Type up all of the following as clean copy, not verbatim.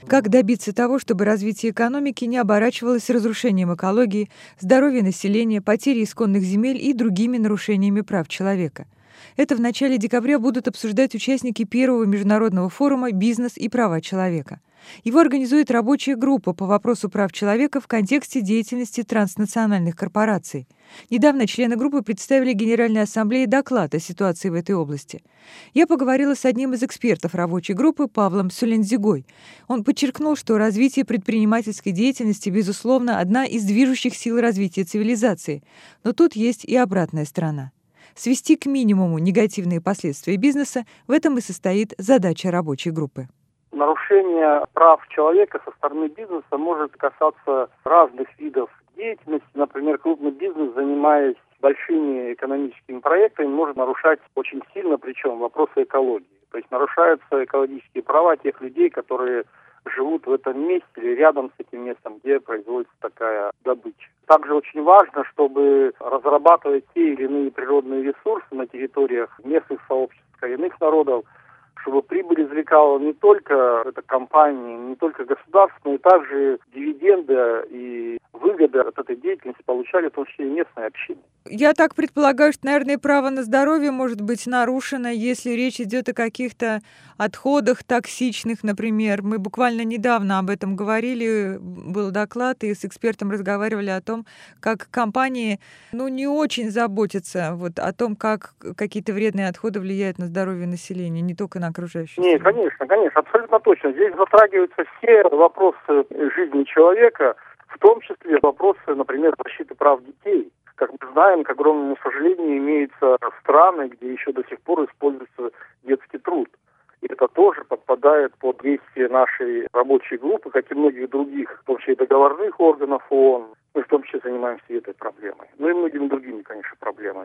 Как добиться того, чтобы развитие экономики не оборачивалось разрушением экологии, здоровья населения, потерей исконных земель и другими нарушениями прав человека? Это в начале декабря будут обсуждать участники первого международного форума «Бизнес и права человека». Его организует рабочая группа по вопросу прав человека в контексте деятельности транснациональных корпораций. Недавно члены группы представили Генеральной Ассамблее доклад о ситуации в этой области. Я поговорила с одним из экспертов рабочей группы Павлом Сулендзигой. Он подчеркнул, что развитие предпринимательской деятельности, безусловно, одна из движущих сил развития цивилизации. Но тут есть и обратная сторона. Свести к минимуму негативные последствия бизнеса – в этом и состоит задача рабочей группы. Нарушение прав человека со стороны бизнеса может касаться разных видов деятельности. Например, крупный бизнес, занимаясь большими экономическими проектами, может нарушать очень сильно, причем вопросы экологии. То есть нарушаются экологические права тех людей, которые живут в этом месте или рядом с этим местом, где производится такая добыча. Также очень важно, чтобы разрабатывать те или иные природные ресурсы на территориях местных сообществ, коренных народов, чтобы прибыль извлекала не только эта компания, не только государство, но и также дивиденды и выгоды от этой деятельности получали в том числе и местное общение. Я так предполагаю, что, наверное, право на здоровье может быть нарушено, если речь идет о каких-то отходах токсичных, например. Мы буквально недавно об этом говорили, был доклад, и с экспертом разговаривали о том, как компании не очень заботятся о том, как какие-то вредные отходы влияют на здоровье населения, не только на окружающую среду. Нет, конечно, абсолютно точно. Здесь затрагиваются все вопросы жизни человека, в том числе вопросы, например, защиты прав детей. Как мы знаем, к огромному сожалению, имеются страны, где еще до сих пор используется детский труд. И это тоже подпадает под действие нашей рабочей группы, как и многих других, в том числе и договорных органов ООН. Мы в том числе занимаемся этой проблемой. И многими другими, конечно, проблемами.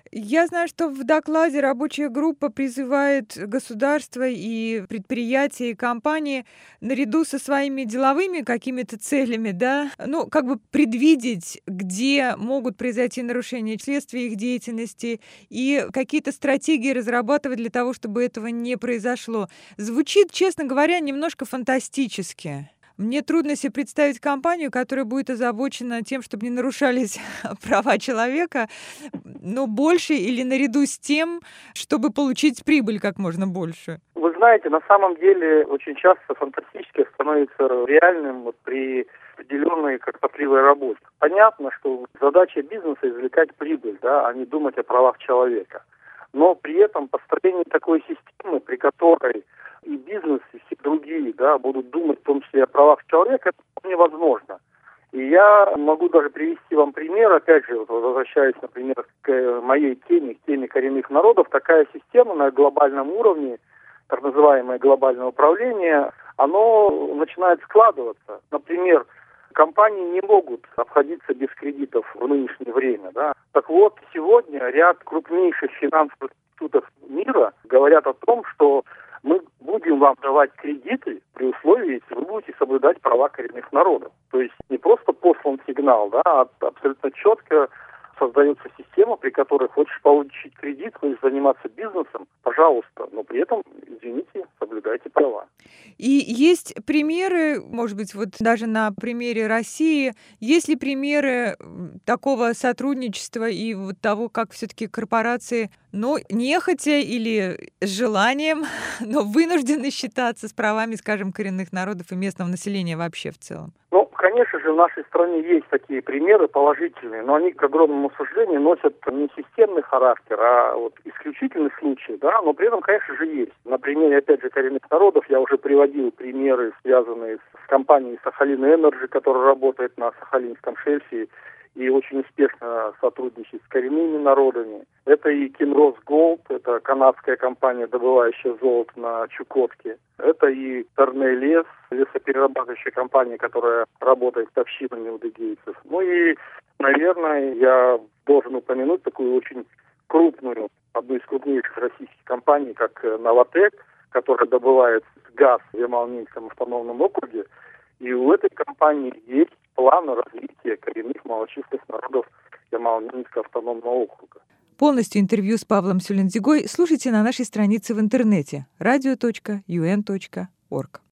Я знаю, что в докладе рабочая группа призывает государства и предприятия, и компании наряду со своими деловыми какими-то целями, предвидеть, где могут произойти нарушения вследствие их деятельности, и какие-то стратегии разрабатывать для того, чтобы этого не произошло. Звучит, честно говоря, немножко фантастически. Мне трудно себе представить компанию, которая будет озабочена тем, чтобы не нарушались права человека, но больше или наряду с тем, чтобы получить прибыль как можно больше. Вы знаете, на самом деле очень часто фантастическое становится реальным при определенной кропотливой работе. Понятно, что задача бизнеса извлекать прибыль, а не думать о правах человека. Но при этом построение такой системы, при которой и бизнес, и все другие будут думать в том числе о правах человека, это вполне возможно. И я могу даже привести вам пример, опять же, возвращаясь, например, к моей теме, к теме коренных народов, такая система на глобальном уровне, так называемое глобальное управление, оно начинает складываться. Например, компании не могут обходиться без кредитов в нынешнее время. Так вот, сегодня ряд крупнейших финансовых институтов мира говорят о том, что мы будем вам давать кредиты при условии, если вы будете соблюдать права коренных народов. То есть не просто послан сигнал, а абсолютно четко создается система, при которой хочешь получить кредит, хочешь заниматься бизнесом, пожалуйста, но при этом, извините, соблюдайте права. И есть примеры, может быть, даже на примере России, есть ли примеры такого сотрудничества и того, как все-таки корпорации, нехотя или с желанием, но вынуждены считаться с правами, скажем, коренных народов и местного населения вообще в целом? Конечно же, в нашей стране есть такие примеры положительные, но они, к огромному сожалению, носят не системный характер, а исключительный случай, но при этом, конечно же, есть. На примере, опять же, коренных народов я уже приводил примеры, связанные с компанией Сахалин Энерджи, которая работает на Сахалинском шельфе и очень успешно сотрудничает с коренными народами. Это и Kinross Gold, это канадская компания, добывающая золото на Чукотке. Это и Торней лес, лесоперерабатывающая компания, которая работает с общинами удыгейцев. И, наверное, я должен упомянуть такую очень крупную, одну из крупнейших российских компаний, как Новатэк, которая добывает газ в Ямал-Ненецком автономном округе. И у этой компании есть план развития коренных малочисленных народов Ямал-Ненецкого автономного округа. Полностью интервью с Павлом Сулендзигой слушайте на нашей странице в интернете radio.un.org.